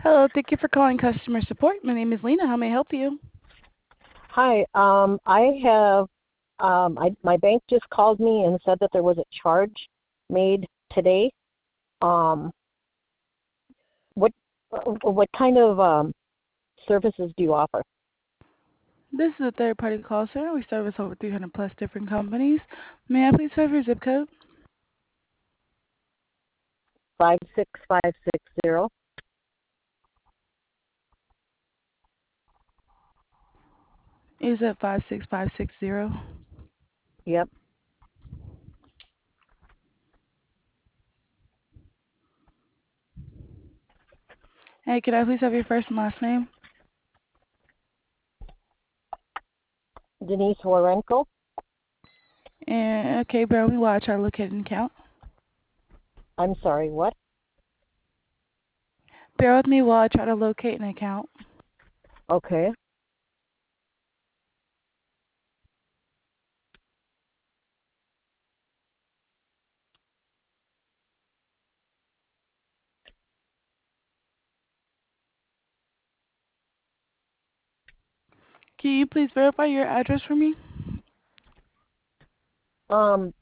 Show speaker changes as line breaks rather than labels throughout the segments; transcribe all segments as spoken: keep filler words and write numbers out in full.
Hello, thank you for calling customer support. My name is Lena. How may I help you?
Hi. Um, I have um, I, my bank just called me and said that there was a charge made today. Um, what what kind of um, services do you offer?
This is a third-party call center. We service over three hundred plus different companies. May I please have your zip code?
Five six five six zero.
Is it five six five six zero?
Yep.
Hey, can I please have your first and last name?
Denise Warenko.
And okay, bear with me while I try to locate an account.
I'm sorry. What?
Bear with me while I try to locate an account.
Okay.
Can you please verify your address for me?
Um,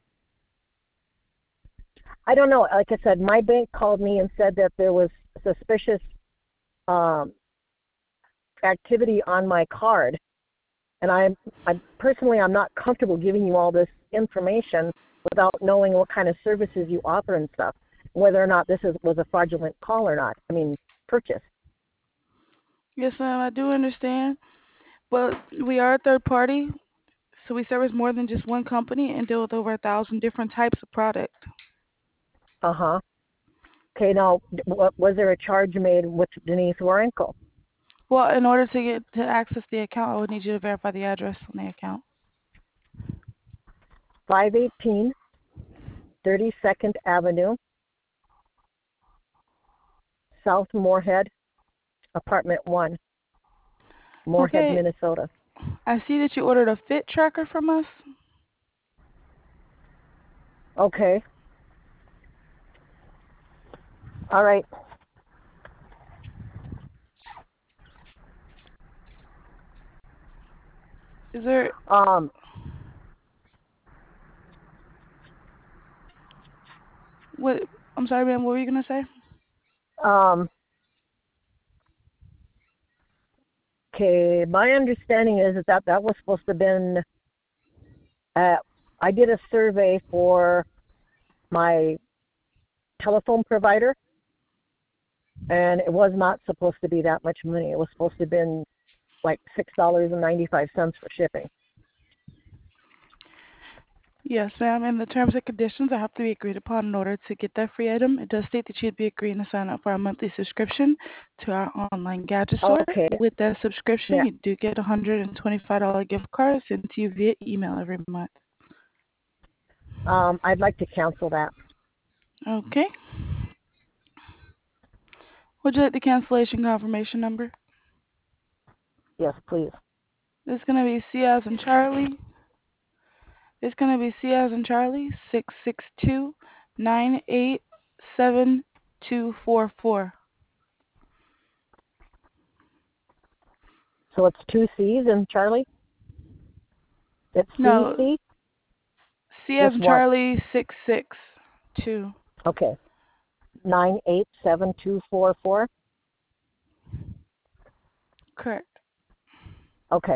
I don't know. Like I said, my bank called me and said that there was suspicious um, activity on my card. And I'm, I personally, I'm not comfortable giving you all this information without knowing what kind of services you offer and stuff, whether or not this is, was a fraudulent call or not. I mean, purchase.
Yes, ma'am, I do understand. But we are a third party, so we service more than just one company and deal with over a thousand different types of product.
Uh huh. Okay, now, w- was there a charge made with Denise Warenko?
Well, in order to get to access the account, I would need you to verify the address on the account.
five eighteen thirty-second Avenue, South Moorhead, Apartment one, Moorhead,
Okay,
Minnesota.
I see that you ordered a fit tracker from us.
Okay. All right.
Is there
Um,
what? I'm sorry, ma'am. What were you gonna say?
um, okay, my understanding is that that, that was supposed to have been, uh, I did a survey for my telephone provider, and it was not supposed to be that much money. It was supposed to have been like six dollars and ninety-five cents for shipping.
Yes, ma'am. And the terms and conditions that have to be agreed upon in order to get that free item. It does state that you'd be agreeing to sign up for a monthly subscription to our online gadget store.
Okay.
With that subscription,
Yeah.
you do get a one hundred twenty-five dollars gift card sent to you via email every month.
Um, I'd like to cancel that.
Okay. Would you like the cancellation confirmation number?
Yes, please.
It's gonna be C as in Charlie. It's gonna be C as in Charlie six six two nine eight seven two four four.
So it's two C's in Charlie? It's
No,
C C?
C as
Just
in
one.
Charlie six six two.
Okay. Nine eight seven two four four.
Correct.
Okay.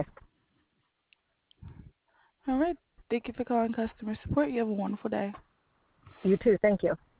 All right. Thank you for calling customer support. You have a wonderful day.
You too. Thank you.